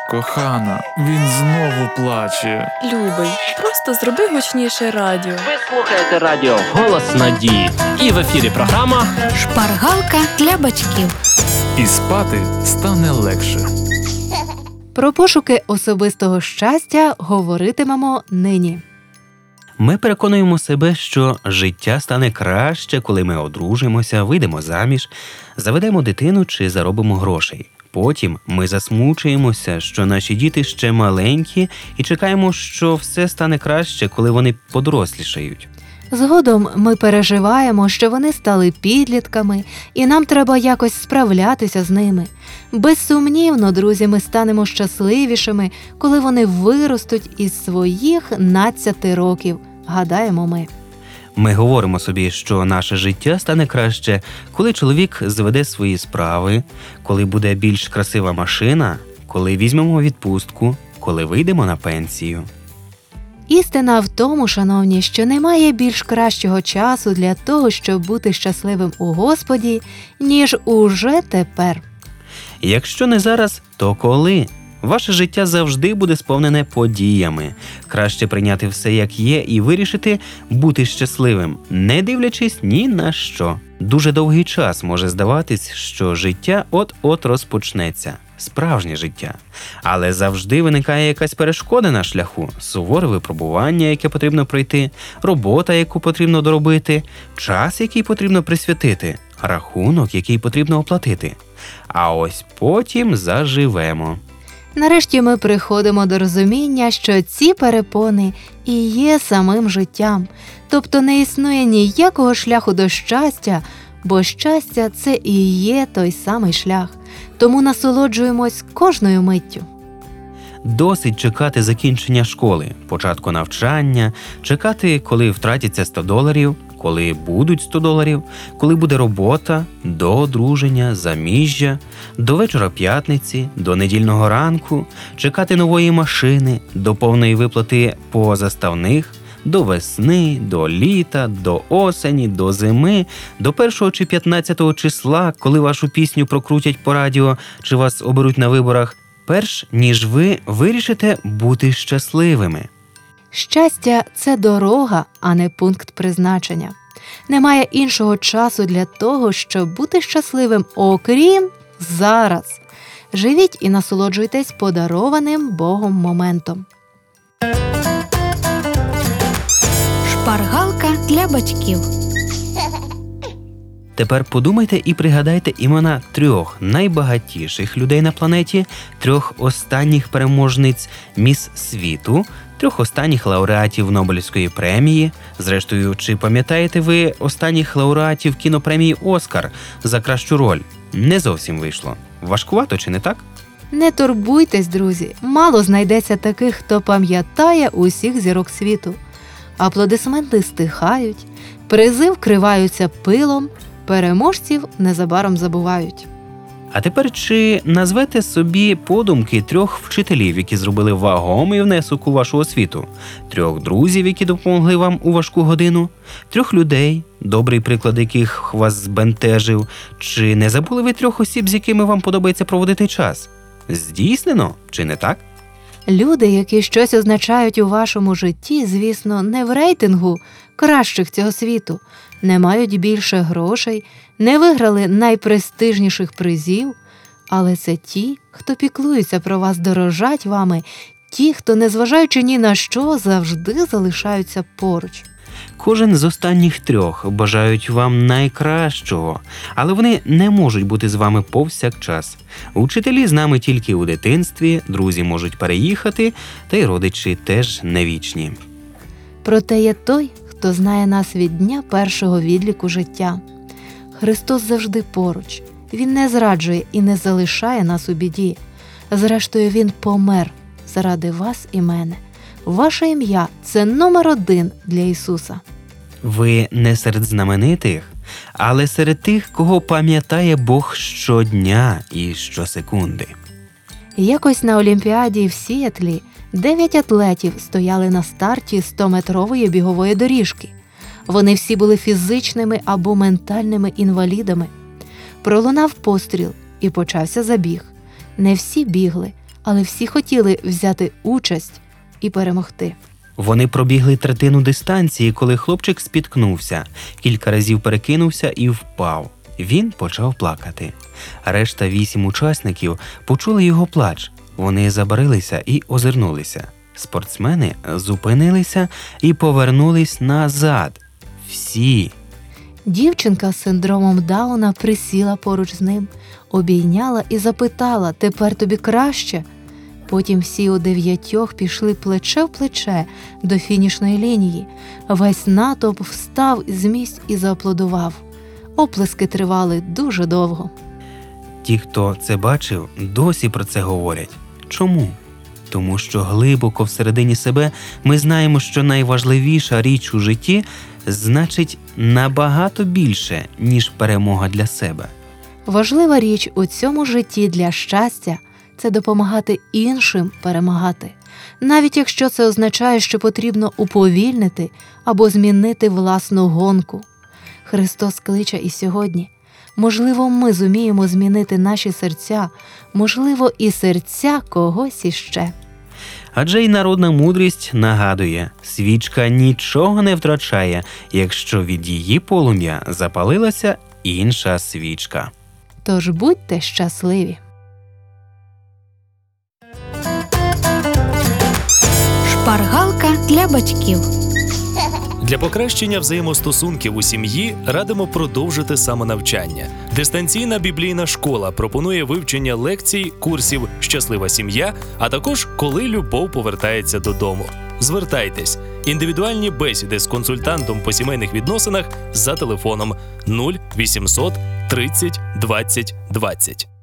Кохана, він знову плаче. Любий, просто зроби гучніше радіо. Ви слухаєте радіо «Голос надії». І в ефірі програма «Шпаргалка для батьків». І спати стане легше. Про пошуки особистого щастя говоритимемо нині. Ми переконуємо себе, що життя стане краще, коли ми одружимося, вийдемо заміж, заведемо дитину чи заробимо грошей. Потім ми засмучуємося, що наші діти ще маленькі і чекаємо, що все стане краще, коли вони подорослішають. Згодом ми переживаємо, що вони стали підлітками, і нам треба якось справлятися з ними. Безсумнівно, друзі, ми станемо щасливішими, коли вони виростуть із своїх 12 років, гадаємо ми. Ми говоримо собі, що наше життя стане краще, коли чоловік зведе свої справи, коли буде більш красива машина, коли візьмемо відпустку, коли вийдемо на пенсію. Істина в тому, шановні, що немає більш кращого часу для того, щоб бути щасливим у Господі, ніж уже тепер. Якщо не зараз, то коли? Ваше життя завжди буде сповнене подіями. Краще прийняти все як є і вирішити бути щасливим, не дивлячись ні на що. Дуже довгий час може здаватись, що життя от-от розпочнеться. Справжнє життя. Але завжди виникає якась перешкода на шляху, суворе випробування, яке потрібно пройти, робота, яку потрібно доробити, час, який потрібно присвятити, рахунок, який потрібно оплатити. А ось потім заживемо. Нарешті ми приходимо до розуміння, що ці перепони і є самим життям. Тобто не існує ніякого шляху до щастя, бо щастя – це і є той самий шлях. Тому насолоджуємось кожною миттю. Досить чекати закінчення школи, початку навчання, чекати, коли втратяться $100, коли будуть $100, коли буде робота, до одруження, заміжжя, до вечора п'ятниці, до недільного ранку, чекати нової машини, до повної виплати по заставних, до весни, до літа, до осені, до зими, до 1 чи 15 числа, коли вашу пісню прокрутять по радіо чи вас оберуть на виборах, перш ніж ви вирішите бути щасливими. Щастя – це дорога, а не пункт призначення. Немає іншого часу для того, щоб бути щасливим, окрім зараз. Живіть і насолоджуйтесь подарованим Богом моментом. Шпаргалка для батьків. Тепер подумайте і пригадайте імена 3 найбагатіших людей на планеті, 3 останніх переможниць Міс світу, 3 останніх лауреатів Нобелівської премії. Зрештою, чи пам'ятаєте ви останніх лауреатів кінопремії «Оскар» за кращу роль? Не зовсім вийшло. Важкувато, чи не так? Не турбуйтесь, друзі, мало знайдеться таких, хто пам'ятає усіх зірок світу. Аплодисменти стихають, призи вкриваються пилом, переможців незабаром забувають. А тепер чи назвете собі подумки 3 вчителів, які зробили вагомий внесок у вашу освіту, 3 друзів, які допомогли вам у важку годину, 3 людей, добрий приклад яких вас збентежив, чи не забули ви 3 осіб, з якими вам подобається проводити час? Здійснено, чи не так? Люди, які щось означають у вашому житті, звісно, не в рейтингу кращих цього світу, не мають більше грошей, не виграли найпрестижніших призів, але це ті, хто піклується про вас, дорожать вами, ті, хто, незважаючи ні на що, завжди залишаються поруч. Кожен з останніх 3 бажають вам найкращого, але вони не можуть бути з вами повсякчас. Учителі з нами тільки у дитинстві, друзі можуть переїхати, та й родичі теж не вічні. Проте є той, хто знає нас від дня першого відліку життя. Христос завжди поруч. Він не зраджує і не залишає нас у біді. Зрештою, Він помер заради вас і мене. Ваше ім'я – це номер 1 для Ісуса. Ви не серед знаменитих, але серед тих, кого пам'ятає Бог щодня і щосекунди. Якось на Олімпіаді в Сіетлі 9 атлетів стояли на старті 100-метрової бігової доріжки. Вони всі були фізичними або ментальними інвалідами. Пролунав постріл і почався забіг. Не всі бігли, але всі хотіли взяти участь і перемогти. Вони пробігли третину дистанції, коли хлопчик спіткнувся, кілька разів перекинувся і впав. Він почав плакати. Решта 8 учасників почули його плач. Вони забарилися і озирнулися. Спортсмени зупинилися і повернулись назад. Всі. Дівчинка з синдромом Дауна присіла поруч з ним, обійняла і запитала: «Тепер тобі краще?» Потім всі у 9 пішли плече в плече до фінішної лінії. Весь натовп встав з місць і зааплодував. Оплески тривали дуже довго. Ті, хто це бачив, досі про це говорять. Чому? Тому що глибоко всередині себе ми знаємо, що найважливіша річ у житті значить набагато більше, ніж перемога для себе. Важлива річ у цьому житті для щастя – це допомагати іншим перемагати. Навіть якщо це означає, що потрібно уповільнити або змінити власну гонку. Христос кличе і сьогодні. Можливо, ми зуміємо змінити наші серця, можливо, і серця когось іще. Адже й народна мудрість нагадує, свічка нічого не втрачає, якщо від її полум'я запалилася інша свічка. Тож будьте щасливі! Шпаргалка для батьків. Для покращення взаємостосунків у сім'ї радимо продовжити самонавчання. Дистанційна біблійна школа пропонує вивчення лекцій, курсів «Щаслива сім'я», а також «Коли любов повертається додому». Звертайтесь. Індивідуальні бесіди з консультантом по сімейних відносинах за телефоном 0800 30 20 20.